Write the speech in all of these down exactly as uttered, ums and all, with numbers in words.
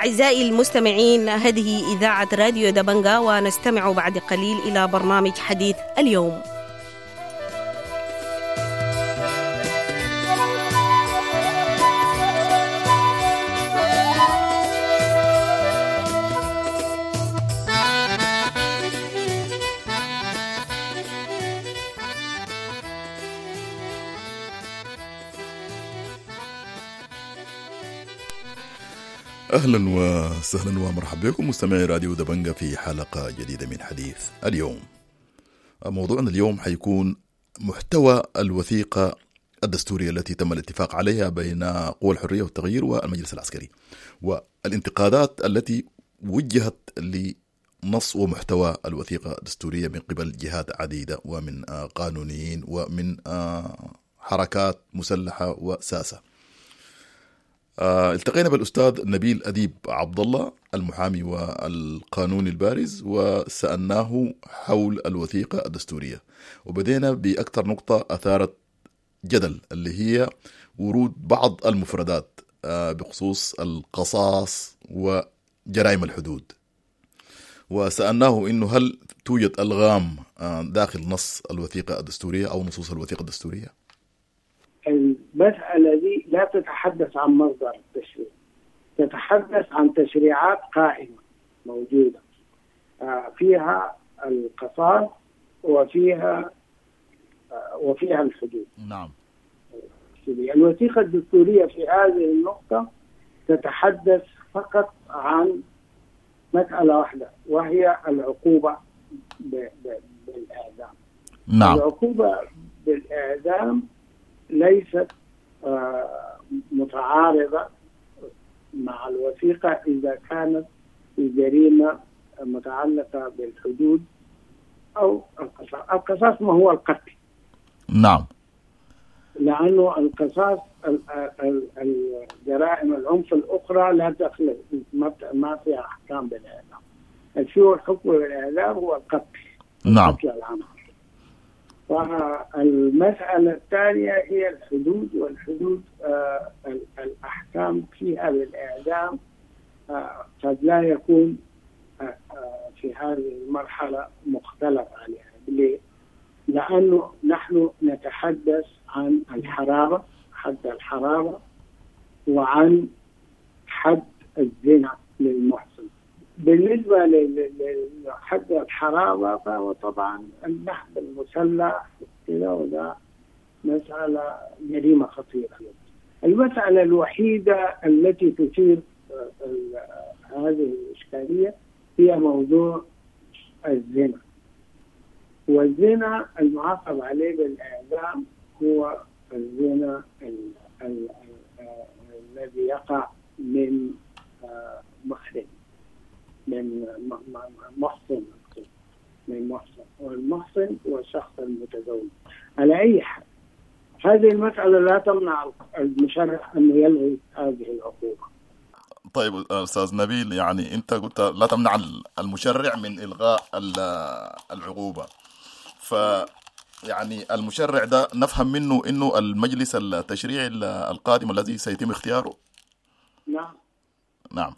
أعزائي المستمعين، هذه إذاعة راديو دبنجا، ونستمع بعد قليل إلى برنامج حديث اليوم. أهلا وسهلا ومرحبا بكم مستمعي راديو دبنجا في حلقة جديدة من حديث اليوم. موضوعنا اليوم حيكون محتوى الوثيقة الدستورية التي تم الاتفاق عليها بين قوى الحرية والتغيير والمجلس العسكري، والانتقادات التي وجهت لنص ومحتوى الوثيقة الدستورية من قبل جهات عديدة ومن قانونيين ومن حركات مسلحة وساسة. آه، التقينا بالأستاذ نبيل أديب عبد الله المحامي والقانوني البارز، وسألناه حول الوثيقة الدستورية، وبدينا بأكثر نقطة أثارت جدل اللي هي ورود بعض المفردات آه، بخصوص القصاص وجرائم الحدود، وسألناه إنه هل توجد ألغام آه، داخل نص الوثيقة الدستورية أو نصوص الوثيقة الدستورية؟ المسألة دي لا تتحدث عن مصدر التشريع، تتحدث عن تشريعات قائمة موجودة فيها القصاص وفيها وفيها الحدود. نعم. الوثيقة الدستورية في هذه النقطة تتحدث فقط عن مسألة واحدة، وهي العقوبة بالإعدام. نعم. العقوبة بالإعدام ليست متعارضة مع الوثيقة إذا كانت الجريمة متعلقة بالحدود أو القصاص. القصاص ما هو القتل. نعم. لأنه القصاص الجرائم العنف الأخرى لا دخل، ما فيها أحكام بالإعدام. الشيء الحكم بالإعدام هو القتل. نعم. القتل العام. والمسألة الثانية هي الحدود، والحدود آه الأحكام فيها بالإعدام آه قد لا يكون آه آه في هذه المرحلة مختلف عليها. ليه؟ لأنه نحن نتحدث عن الحرابة، حد الحرابة، وعن حد الزنا للمحسن. بالنسبة لحد الحرابة فهو طبعا النهب المسلح كذا، وده مسألة جريمة خطيرة. المسألة الوحيدة التي تثير هذه الإشكالية هي موضوع الزنا، والزنا المعاقب عليه بالإعدام هو الزنا الذي يقع من محرم، من محصن من محصن والمحصن هو الشخص المتزوج. على أي حال هذه المسألة لا تمنع المشرع أن يلغي هذه العقوبة. طيب أستاذ نبيل، يعني أنت قلت لا تمنع المشرع من إلغاء العقوبة، ف يعني المشرع ده نفهم منه إنه المجلس التشريعي القادم الذي سيتم اختياره. نعم. نعم.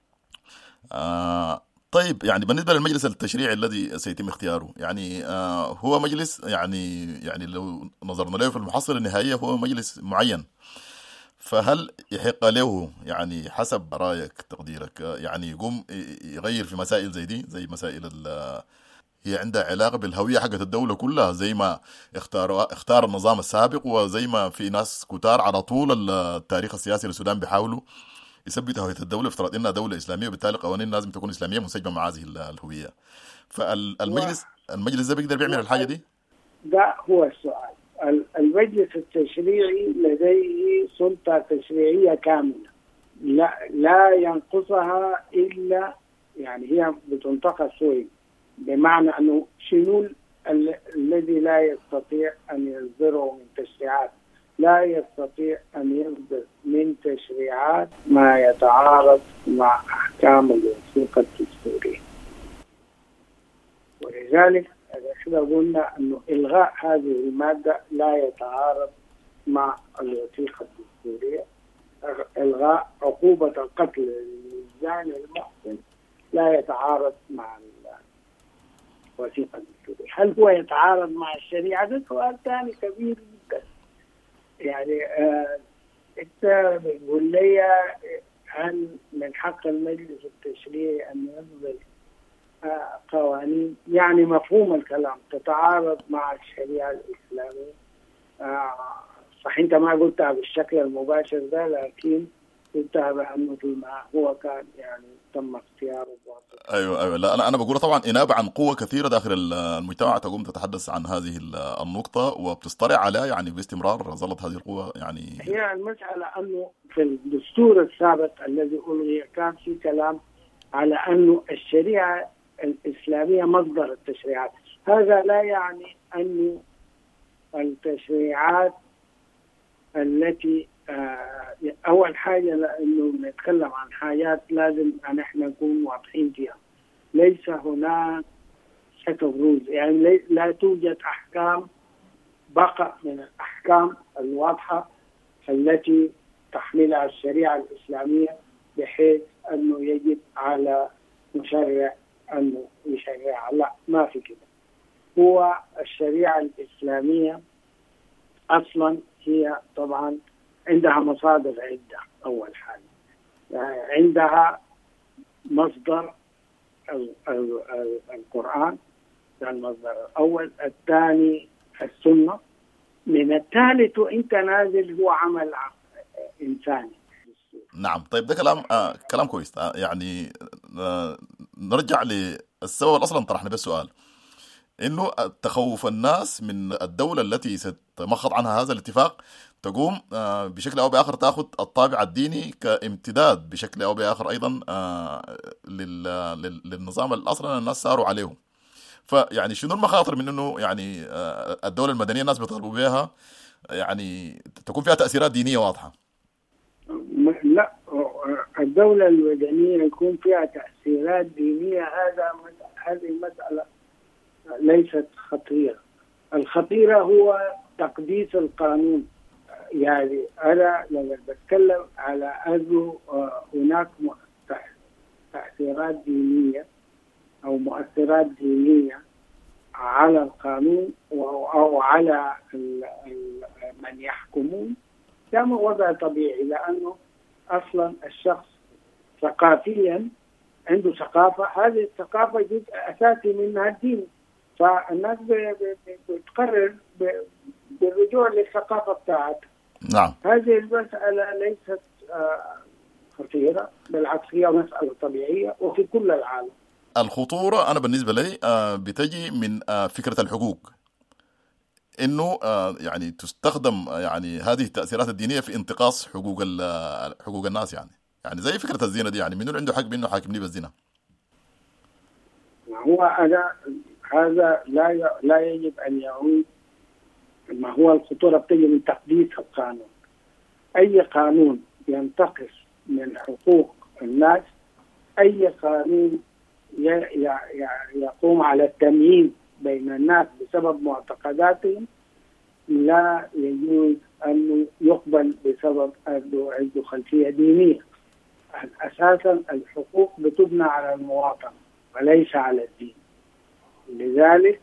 آه طيب، يعني بالنسبة للمجلس التشريعي الذي سيتم اختياره، يعني آه هو مجلس يعني يعني لو نظرنا له في المحصلة النهائية هو مجلس معين، فهل يحق له يعني حسب رأيك تقديرك يعني يقوم يغير في مسائل زي دي، زي مسائل هي عندها علاقة بالهوية حقت الدولة كلها، زي ما اختار اختار النظام السابق، وزي ما في ناس كتار على طول التاريخ السياسي للسودان بيحاولوا يثبت هوية الدولة، افترض انها دولة اسلامية وبالتالي قوانين لازم تكون اسلامية منسجمة مع هذه الهوية. فالمجلس المجلس ده بيقدر بيعمل الحاجة دي؟ ده هو السؤال. المجلس التشريعي لديه سلطة تشريعية كاملة، لا لا ينقصها الا يعني هي بتنتقى شوي، بمعنى انه شنو الذي لا يستطيع ان يصدره من تشريعات، لا يستطيع أن يصدر من تشريعات ما يتعارض مع أحكام الوثيقة الدستورية. ولذلك إحنا قلنا أنه إلغاء هذه المادة لا يتعارض مع الوثيقة الدستورية، إلغاء عقوبة القتل للزاني المحسن لا يتعارض مع الوثيقة الدستورية. هل هو يتعارض مع الشريعة؟ هذا سؤال ثاني كبير جدا. يعني آه أنت بتقول لي هل من حق المجلس التشريعي أن ينزل آه قوانين يعني مفهوم الكلام تتعارض مع الشريعة الإسلامية؟ آه صح، أنت ما قلتها بالشكل المباشر ده، لكن قلتها بأنه فيما هو كان يعني تم اختياره. ايوه ايوه لا انا انا بقول طبعا انابه عن قوه كثيره داخل المجتمع تقوم تتحدث عن هذه النقطه وبتستطيع عليها يعني باستمرار ظلت هذه القوه. يعني هي المساله انه في الدستور السابق الذي الغي كان في كلام على انه الشريعه الاسلاميه مصدر التشريعات. هذا لا يعني انه التشريعات التي آه أول حاجة لأنه نتكلم عن حاجات لازم أن احنا نكون واضحين فيها. ليس هناك set of rules، يعني لا توجد أحكام بقى من الأحكام الواضحة التي تحملها الشريعة الإسلامية بحيث أنه يجب على مشرع أنه يشرع. لا، ما في كده. هو الشريعة الإسلامية أصلا هي طبعا عندها مصادر عدة. أول حاجة يعني عندها مصدر ال ال ال القرآن، ده المصدر الأول. الثاني السنة. من الثالث وانت نازل هو عمل إنساني. نعم. طيب ده كلام آه كلام كويس. آه يعني آه نرجع للسبب الأصلا طرحنا به السؤال، إنه تخوف الناس من الدولة التي ستمخض عنها هذا الاتفاق تقوم بشكل أو بآخر تأخذ الطابع الديني كامتداد بشكل أو بآخر أيضا للنظام الأصلا الناس ساروا عليه. فيعني شنو المخاطر من إنه يعني الدولة المدنية الناس بيطالبوا بها يعني تكون فيها تأثيرات دينية واضحة؟ لا، الدولة المدنية يكون فيها تأثيرات دينية هذا هذه مسألة ليست خطيرة. الخطيرة هو تقديس القانون. يعني أنا لما بتكلم على أنه هناك تأثيرات دينية أو مؤثرات دينية على القانون أو على من يحكمون، ده وضع طبيعي، لأنه أصلا الشخص ثقافيا عنده ثقافة، هذه الثقافة جزء أساسي منها الدين، فالناس بتقرر بالرجوع للثقافة بتاعتها. نعم. هذه المسألة ليست خطيرة، بالعكس هي مسألة طبيعية وفي كل العالم. الخطورة أنا بالنسبة لي بتجي من فكرة الحقوق، إنه يعني تستخدم يعني هذه التأثيرات الدينية في انتقاص حقوق حقوق الناس. يعني يعني زي فكرة الزنا دي، يعني منو عنده حق بإنه حاكمني بالزنا؟ هو أنا هذا لا لا يجب أن يعود. ما هو الخطورة بتجي من تقديس القانون. أي قانون ينتقص من حقوق الناس، أي قانون يقوم على التمييز بين الناس بسبب معتقداتهم لا يجوز أن يقبل بسبب أنه عنده خلفية دينية. أساسا الحقوق بتبنى على المواطنة وليس على الدين. لذلك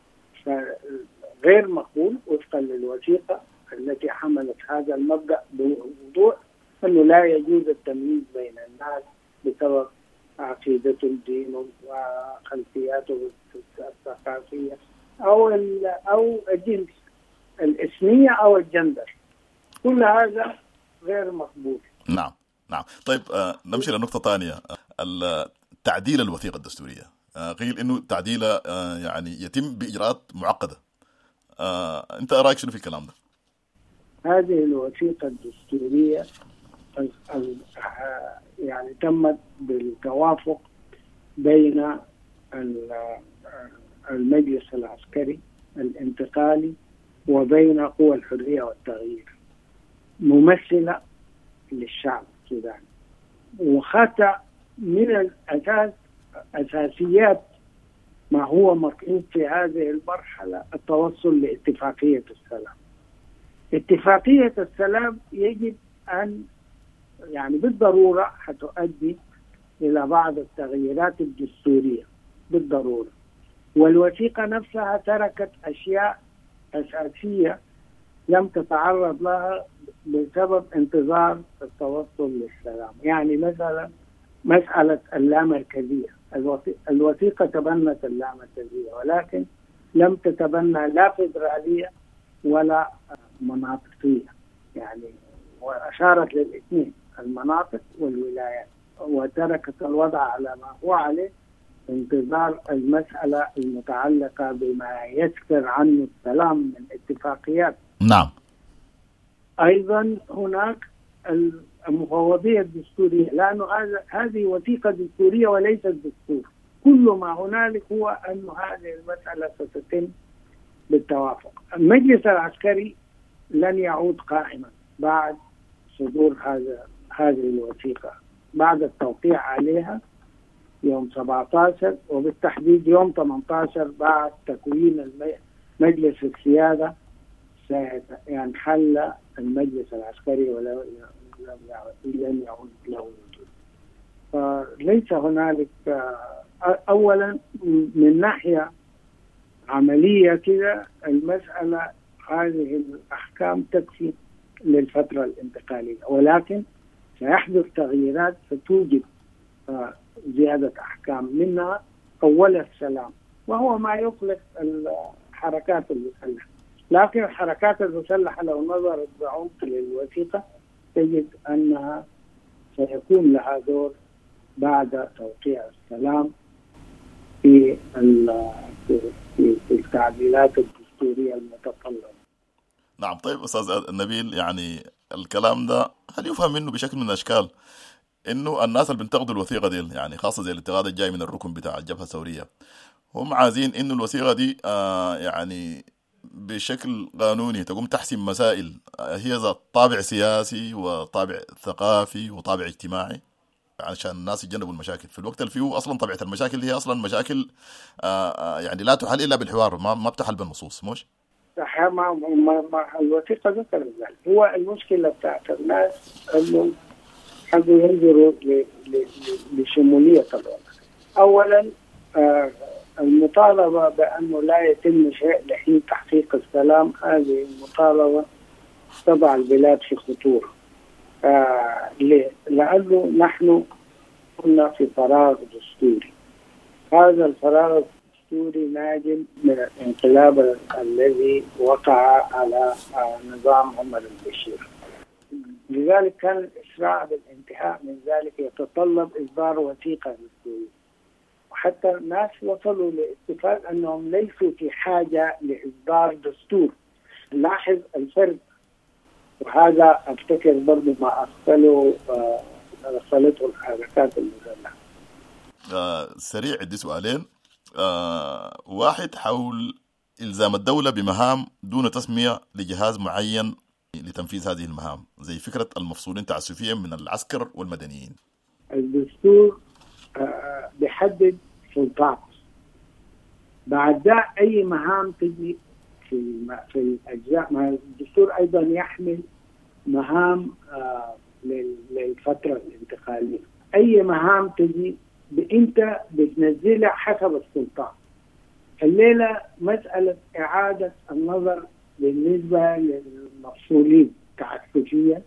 غير مقبول وفقا للوثيقة التي حملت هذا المبدأ بوضوح أنه لا يجوز التمييز بين الناس بسبب عقيدتهم، دينهم، وخلفياتهم الثقافية أو أو الجنس، الإثنية أو الجندر. كل هذا غير مقبول. نعم نعم. طيب آه نمشي لنقطة ثانية، تعديل الوثيقة الدستورية. آه قيل إنه تعديله آه يعني يتم بإجراءات معقدة. آه أنت رأيك شنو في الكلام ده؟ هذه الوثيقة الدستورية يعني تمت بالتوافق بين المجلس العسكري الانتقالي وبين قوى الحرية والتغيير ممثلة للشعب السوداني، وخطأ من الأساس أساسيات ما هو مطلوب في هذه المرحلة التوصل لاتفاقية السلام. اتفاقية السلام يجب أن يعني بالضرورة حتؤدي إلى بعض التغييرات الدستورية بالضرورة. والوثيقة نفسها تركت أشياء أساسية لم تتعرض لها بسبب انتظار التوصل للسلام. يعني مثلا مسألة اللامركزية، الوثيقة تبنت اللامركزية ولكن لم تتبنى لا فيدرالية ولا مناطقية، يعني وأشارت للاثنين المناطق والولايات، وتركت الوضع على ما هو عليه انتظار المسألة المتعلقة بما يسفر عنه السلام من اتفاقيات. نعم. أيضا هناك المفوضية الدستورية، لأنه هذه وثيقة دستورية وليست دستور. كل ما هنالك هو أن هذه المسألة ستتم بالتوافق. المجلس العسكري لن يعود قائما بعد صدور هذا هذه الوثيقة، بعد التوقيع عليها يوم سبعة عشر وبالتحديد يوم ثمانية عشر بعد تكوين مجلس السيادة سينحل المجلس العسكري ولن يعود له وجود. فليس هنالك أولا من ناحية عملية كده المسألة هذه الأحكام تكفي للفترة الانتقالية، ولكن سيحدث تغييرات ستوجد زيادة أحكام، منها أول السلام وهو ما يخلق الحركات المسلحة. لكن الحركات المسلحة لو نظرت بعمق للوثيقة تجد أنها سيكون لها دور بعد توقيع السلام في في التعديلات الدستورية المتطلبة. نعم. طيب أستاذ نبيل، يعني الكلام ده هل يفهم منه بشكل من الأشكال إنه الناس اللي بينتقدوا الوثيقة دي، يعني خاصة زي الانتقاد الجاي من الركن بتاع الجبهة الثورية، هم عايزين إنه الوثيقة دي آه يعني بشكل قانوني تقوم تحسم مسائل هي ذات طابع سياسي وطابع ثقافي وطابع اجتماعي عشان الناس يتجنبوا المشاكل، في الوقت اللي فيه أصلا طبيعة المشاكل هي أصلا مشاكل آه يعني لا تحل إلا بالحوار، ما ما بتحل بالنصوص. مش صح. ما ما ما الوثيقة ذكر ذلك. هو المشكلة بتاعت الناس إنه حبوا ينظروا لشمولية الوضع. أولا آه المطالبة بأنه لا يتم شيء لحين تحقيق السلام، هذه المطالبة تضع البلاد في خطورة. آه ليه؟ لأنه نحن كنا في فراغ دستوري. هذا الفراغ الدستوري ناجم من الانقلاب الذي وقع على آه نظام عمر البشير. لذلك كان الإسراع بالانتهاء من ذلك يتطلب إصدار وثيقة دستورية، وحتى الناس وصلوا لاتفاق أنهم ليسوا في حاجة لإصدار دستور. لاحظ الفرق، وهذا أفتكر برضو ما أغفله أغفلته الحركات المسلحة. آه سريع عندي سؤالين. آه واحد حول إلزام الدولة بمهام دون تسمية لجهاز معين لتنفيذ هذه المهام، زي فكرة المفصولين تعسفيا من العسكر والمدنيين. الدستور آه بيحدد سلطات، بعد ده أي مهام تجي في في الأجزاء. ما الدستور أيضا يحمل مهام آه للفترة الانتقالية. أي مهام تجي أنت بتنزلها حسب السلطات. الليلة مسألة إعادة النظر بالنسبة للمفصولين تعسفيا،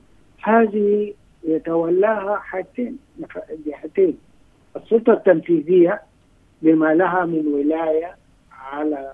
هذه يتولاها حاجتين جهتين: السلطة التنفيذية بما لها من ولاية على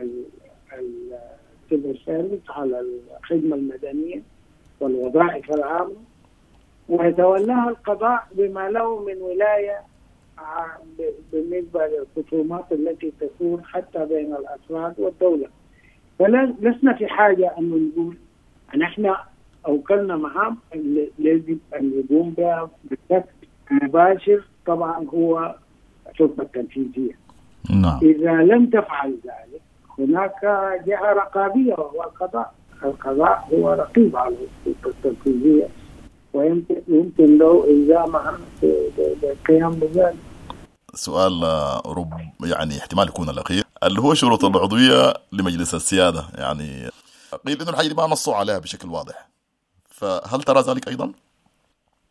السيفل سيرفيس، على الخدمة المدنية والوظائف العامة، ويتولاها القضاء بما له من ولاية بالنسبة للخصومات التي تكون حتى بين الأفراد والدولة. فلسنا في حاجة أن نقول نحن أوكلنا مهام يجب أن يقوم بها بشكل مباشر، طبعا هو السلطة التنفيذية. نعم. إذا لم تفعل ذلك هناك جهة رقابية وهو القضاء. القضاء هو رقيب على السلطة التنفيذية ويمكن يمكن له إلزامها بالقيام بذلك. سؤال رب يعني احتمال يكون الأخير، اللي هو شروط العضوية لمجلس السيادة. يعني قيل إنه الحاجة دي ما نصوا عليها بشكل واضح، فهل ترى ذلك أيضا؟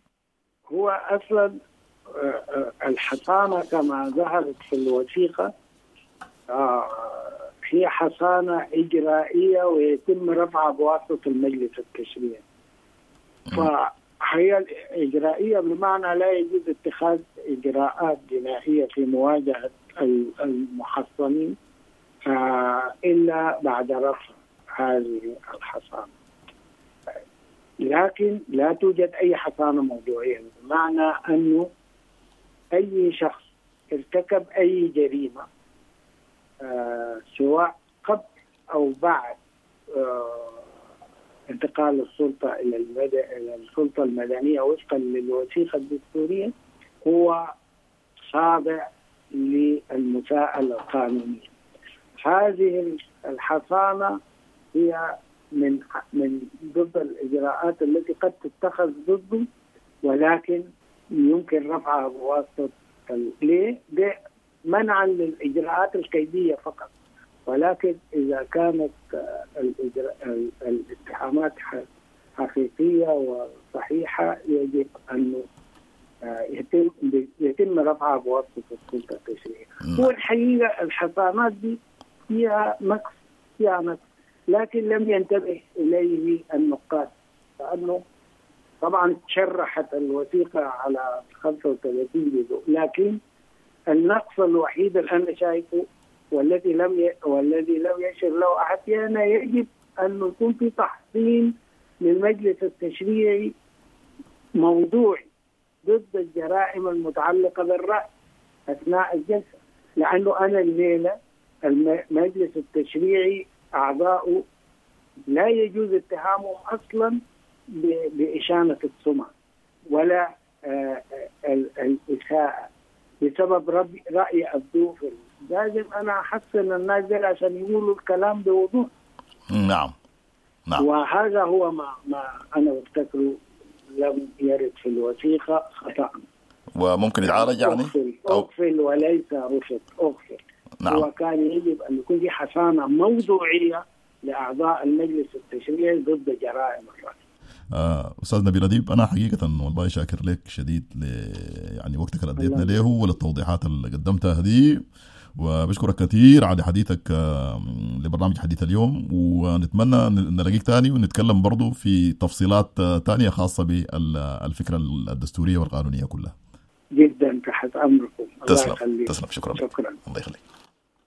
هو أصلا الحصانة كما ظهرت في الوثيقة هي حصانة إجرائية ويتم رفعها بواسطة المجلس التشريعي. فهي إجرائية بمعنى لا يجوز اتخاذ إجراءات جنائية في مواجهة المحصنين إلا بعد رفع هذه الحصانة. لكن لا توجد أي حصانة موضوعية، بمعنى أنه أي شخص ارتكب أي جريمة آه سواء قبل أو بعد آه انتقال السلطة إلى المد... إلى السلطة المدنية وفقا للوثيقة الدستورية هو خاضع للمساءلة القانونية. هذه الحصانة هي من من ضد الإجراءات التي قد تتخذ ضده، ولكن يمكن رفعها بواسطة ليه؟ منعا للإجراءات الكيدية فقط. ولكن إذا كانت الاتهامات حقيقية وصحيحة يجب أن يتم يتم رفعها بواسطة السلطة التشريعية. هو الحقيقة الحصانات دي فيها نقص فيها نقص لكن لم ينتبه إليه النقاد، لأنه طبعا شرحت الوثيقة على خمسة وثلاثين جزء، لكن النقص الوحيد اللي أنا شايفه والذي لم ي... والذي لم يشر له أحد أن يجب أن يكون في تحصين للمجلس التشريعي موضوعي ضد الجرائم المتعلقة بالرأي أثناء الجلسة، لأنه أنا الليلة المجلس التشريعي أعضاؤه لا يجوز اتهامهم أصلا بإشانة السمعة ولا الإساءة بسبب رأي أبدوه. لازم أنا أحسن الناس دل عشان يقولوا الكلام بوضوح. نعم نعم. وهذا هو ما, ما أنا أفتكره لم يرد في الوثيقة خطأ وممكن يتعالج يعني أغفل, أغفل وليس رفض أغفل. نعم. هو كان يجب أن يكون في حصانة موضوعية لأعضاء المجلس التشريعي ضد جرائم الرأي. آه، أستاذ نبيل أديب، أنا حقيقة والله شاكر لك شديد ل... يعني وقتك اللي اديتنا له وللتوضيحات اللي قدمتها هذه، وبشكرك كثير على حديثك لبرنامج حديث اليوم، ونتمنى نلاقيك تاني ونتكلم برضو في تفصيلات تانية خاصة بالفكرة الدستورية والقانونية كلها. جدا تحت أمركم. تسلم تسلم. شكرا شكرا. الله يخليك.